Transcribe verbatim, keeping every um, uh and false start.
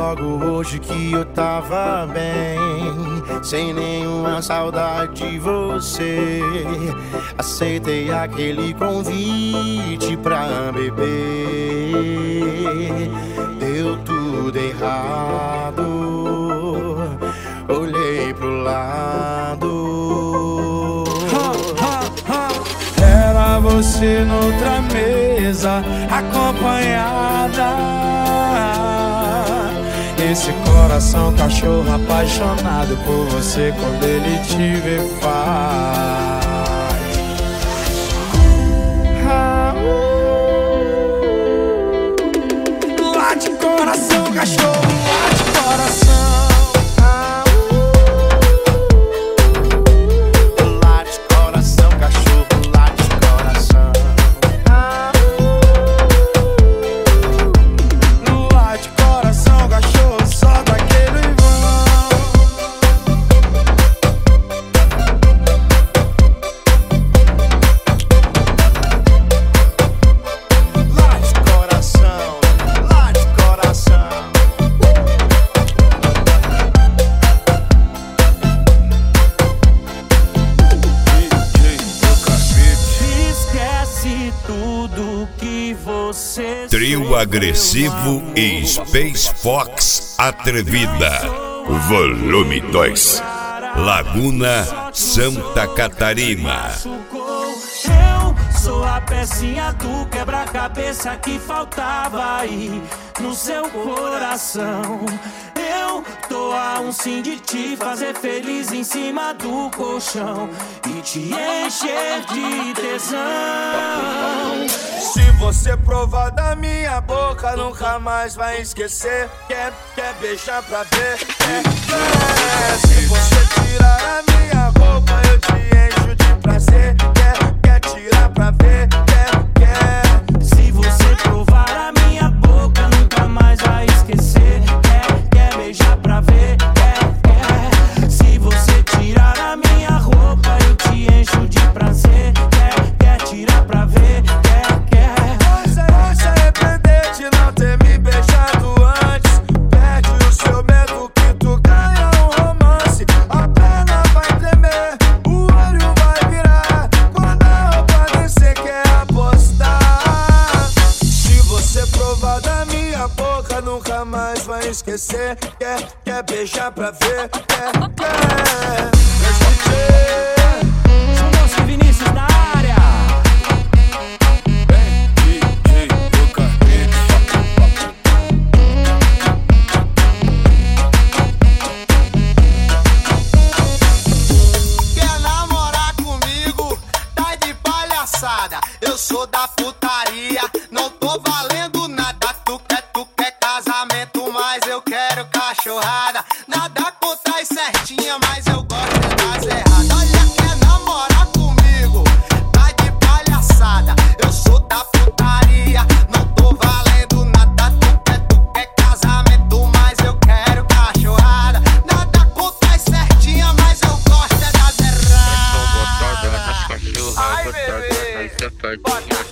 logo hoje que eu tava bem, sem nenhuma saudade de você. Aceitei aquele convite pra beber. Deu tudo errado, olhei pro lado. Era você noutra mesa, acompanhada. Esse coração cachorro apaixonado por você, quando ele te vê faz. Ah, uh. Late coração cachorro, late coração. Trio agressivo e Space Fox atrevida. Volume dois. Laguna, Santa Catarina. Eu sou a pecinha do quebra-cabeça que faltava aí no seu coração. Eu tô a um sim de te fazer feliz em cima do colchão e te encher de tesão. Se você provar da minha boca, nunca mais vai esquecer. Quer, quer beijar pra ver? Quer, quer. Se você tirar a minha roupa, eu te encho de prazer. Quer, quer tirar pra ver? Quer, quer. Se você provar a minha boca, nunca mais vai esquecer. Quer, quer beijar pra ver? Quer, quer. Se você tirar a minha roupa, eu te encho de prazer. Quer, quer tirar pra ver? Quer, quer. Você vai se arrepender de não ter me beijado antes. Perde o seu medo que tu ganha um romance. A perna vai tremer, o olho vai virar. Quando a roupa descer, quer apostar. Se você provar da minha boca, nunca mais vai esquecer. Quer, quer beijar pra ver? Quer, quer. São Bosco e Vinícius na área. Quer namorar comigo? Tá de palhaçada. Eu sou da putaria, não tô valendo nada. Tu quer, tu quer casamento, mas eu quero cachorrada. Nada contra as certinha, mas eu gosto das erradas. Olha, quer namorar comigo? Tá de palhaçada. Eu sou da putaria, não tô valendo nada. Tu quer, tu quer casamento, mas eu quero cachorrada. Nada contra as certinha, mas eu gosto das erradas. Ai, bebê.